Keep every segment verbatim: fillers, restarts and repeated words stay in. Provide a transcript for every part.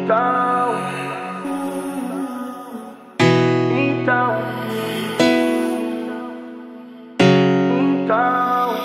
Então, então, então,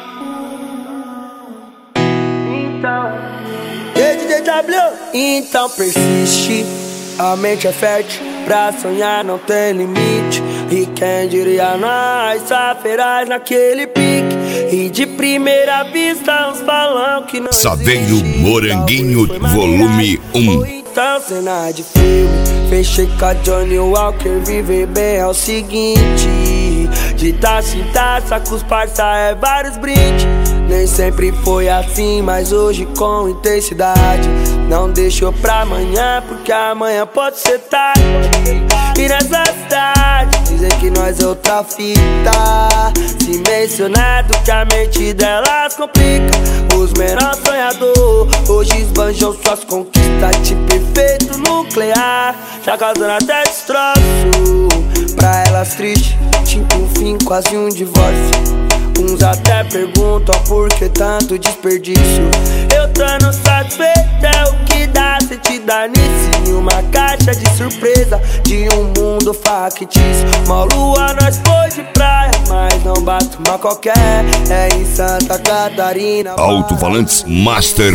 então. D J W. Então persiste, a mente é fértil, pra sonhar não tem limite. E quem diria nós, safeiras naquele pique. E de primeira vista uns falam que não Saveiro existe. Moranguinho, volume um. Então cena de filme, fechei com a Johnny Walker. Viver bem é o seguinte, de taça em taça com os parça é vários brindes. Nem sempre foi assim, mas hoje com intensidade. Não deixou pra amanhã, porque amanhã pode ser tarde. E nessa cidade dizem que nós é outra fita. Se mencionado que a mente delas complica. Os menores sonhadores hoje esbanjam suas conquistas. Tipo efeito nuclear, já causando até destroço. Pra elas triste, tipo um fim, quase um divórcio. Uns até perguntam por que tanto desperdício. Eu tô satisfeito, é o que dá sentido nisso. Em uma caixa de surpresa de um mundo factício. Uma lua nós foi de praia, mas não bate uma qualquer. É em Santa Catarina, Alto-falantes Master.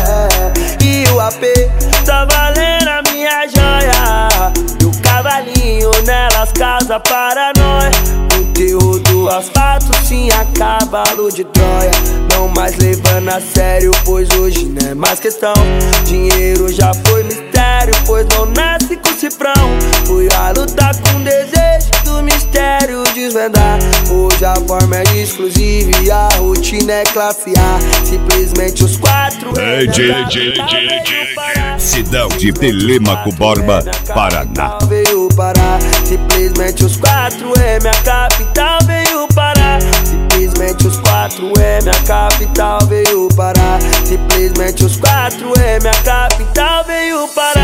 é, e o A P tá valendo a minha joia. E o cavalinho nelas casa para nós. Conteúdo asfalto sim a cavalo de Troia. Não mais levando a sério, pois hoje não é mais questão. Dinheiro já foi mistério, pois não nasce com cifrão. Fui a lutar com desejo do mistério desvendar. Hoje a forma é exclusiva e a rotina é classe A. Simplesmente os quatro D J, D J, D J, Cidade de Telêmaco Borba, Paraná. Veio parar, simplesmente os quatro é minha capital veio parar. Simplesmente os quatro é minha capital veio parar. Simplesmente os quatro é minha capital veio parar.